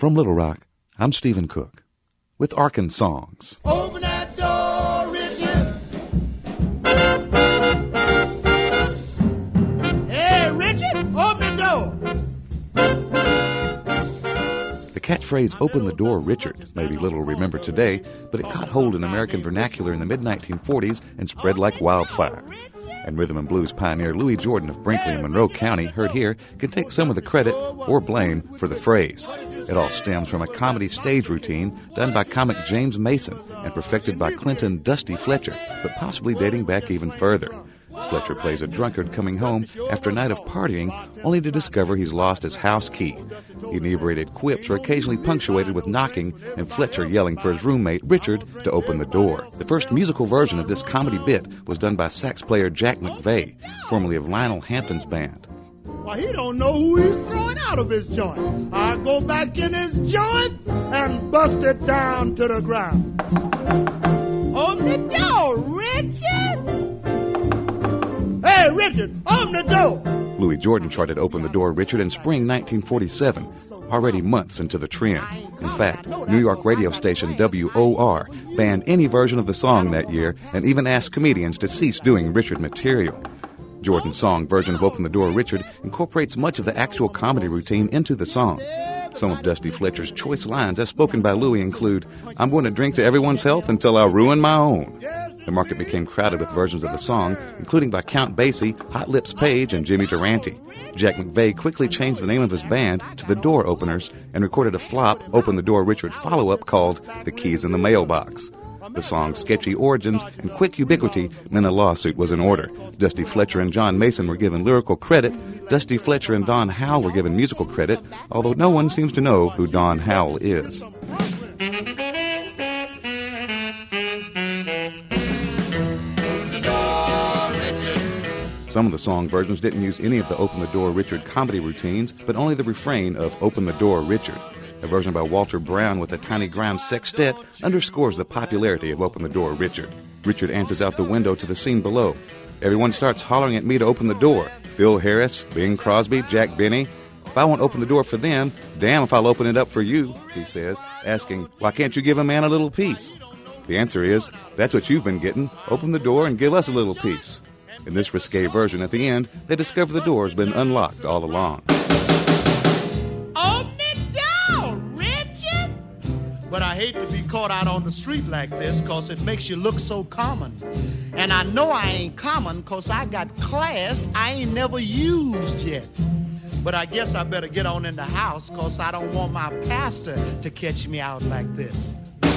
From Little Rock, I'm Stephen Cook with Arkan Songs. Open that door, Richard. Hey, Richard, open the door. The catchphrase, "Open the door, Richard," may be little remembered today, but it caught hold in American vernacular in the mid-1940s and spread like wildfire. And rhythm and blues pioneer Louis Jordan of Brinkley and Monroe County, heard here, can take some of the credit or blame for the phrase. It all stems from a comedy stage routine done by comic James Mason and perfected by Clinton Dusty Fletcher, but possibly dating back even further. Fletcher plays a drunkard coming home after a night of partying, only to discover he's lost his house key. Inebriated quips are occasionally punctuated with knocking and Fletcher yelling for his roommate, Richard, to open the door. The first musical version of this comedy bit was done by sax player Jack McVeigh, formerly of Lionel Hampton's band. Well, he don't know who he's throwing out of his joint. I go back in his joint and bust it down to the ground. Open the door, Richard! Hey, Richard, open the door! Louis Jordan charted "Open the Door, Richard" in spring 1947, already months into the trend. In fact, New York radio station WOR banned any version of the song that year and even asked comedians to cease doing Richard material. Jordan's song version of "Open the Door, Richard" incorporates much of the actual comedy routine into the song. Some of Dusty Fletcher's choice lines, as spoken by Louis, include, "I'm going to drink to everyone's health until I ruin my own." The market became crowded with versions of the song, including by Count Basie, Hot Lips Page, and Jimmy Durante. Jack McVeigh quickly changed the name of his band to the Door Openers and recorded a flop "Open the Door, Richard" follow-up called "The Keys in the Mailbox." The song's sketchy origins and quick ubiquity meant a lawsuit was in order. Dusty Fletcher and John Mason were given lyrical credit. Dusty Fletcher and Don Howell were given musical credit, although no one seems to know who Don Howell is. Some of the song versions didn't use any of the "Open the Door, Richard" comedy routines, but only the refrain of "Open the Door, Richard." A version by Walter Brown with the Tiny Grimes Sextet underscores the popularity of "Open the Door, Richard." Richard answers out the window to the scene below. Everyone starts hollering at me to open the door. Phil Harris, Bing Crosby, Jack Benny. If I won't open the door for them, damn if I'll open it up for you, he says, asking, why can't you give a man a little piece? The answer is, that's what you've been getting. Open the door and give us a little piece. In this risque version, at the end, they discover the door has been unlocked all along. Open the door, Richard! But I hate to be caught out on the street like this, cause it makes you look so common. And I know I ain't common, cause I got class I ain't never used yet. But I guess I better get on in the house, cause I don't want my pastor to catch me out like this.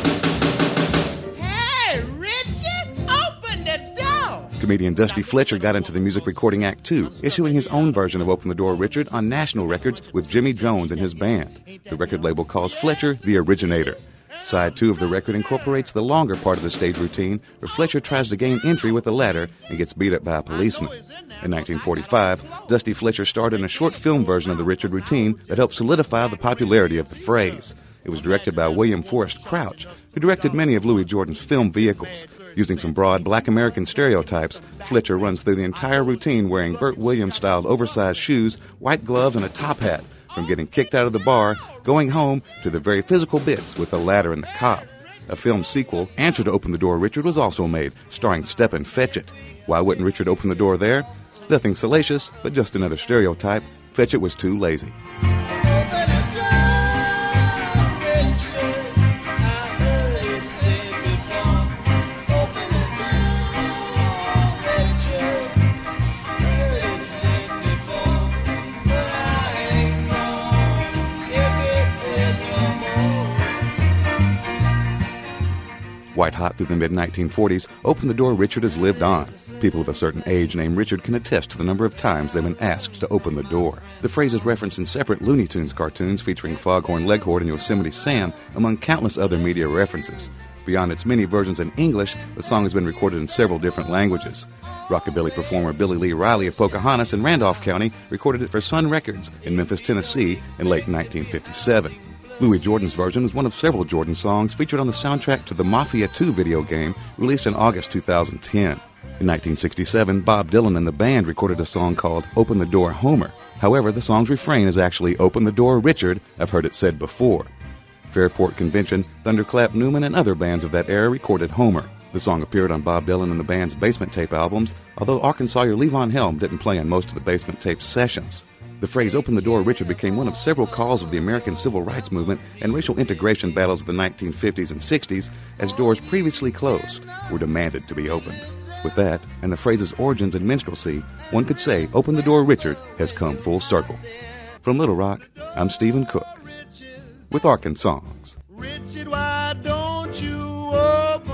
Hey, Richard, open the door! Comedian Dusty Fletcher got into the music recording act too, issuing his own version of "Open the Door, Richard" on National Records with Jimmy Jones and his band. The record label calls Fletcher the originator. Side 2 of the record incorporates the longer part of the stage routine, where Fletcher tries to gain entry with a ladder and gets beat up by a policeman. In 1945, Dusty Fletcher starred in a short film version of the Richard routine that helped solidify the popularity of the phrase. It was directed by William Forrest Crouch, who directed many of Louis Jordan's film vehicles. Using some broad black American stereotypes, Fletcher runs through the entire routine wearing Burt Williams-styled oversized shoes, white gloves, and a top hat, from getting kicked out of the bar, going home, to the very physical bits with the ladder and the cop. A film sequel, Answer to Open the Door, Richard, was also made, starring Stepin Fetchit. Why wouldn't Richard open the door there? Nothing salacious, but just another stereotype. Fetchit was too lazy. White hot through the mid-1940s, "Open the Door, Richard" has lived on. People of a certain age named Richard can attest to the number of times they've been asked to open the door. The phrase is referenced in separate Looney Tunes cartoons featuring Foghorn Leghorn and Yosemite Sam, among countless other media references. Beyond its many versions in English, the song has been recorded in several different languages. Rockabilly performer Billy Lee Riley of Pocahontas in Randolph County recorded it for Sun Records in Memphis, Tennessee in late 1957. Louis Jordan's version was one of several Jordan songs featured on the soundtrack to the Mafia 2 video game released in August 2010. In 1967, Bob Dylan and the band recorded a song called "Open the Door, Homer." However, the song's refrain is actually "Open the Door, Richard." I've heard it said before. Fairport Convention, Thunderclap Newman, and other bands of that era recorded Homer. The song appeared on Bob Dylan and the band's Basement Tape albums, although Arkansawyer Levon Helm didn't play on most of the Basement Tape sessions. The phrase "Open the Door, Richard" became one of several calls of the American civil rights movement and racial integration battles of the 1950s and 60s as doors previously closed were demanded to be opened. With that, and the phrase's origins in minstrelsy, one could say "Open the Door, Richard" has come full circle. From Little Rock, I'm Stephen Cook with Arkansongs. Richard, why don't you open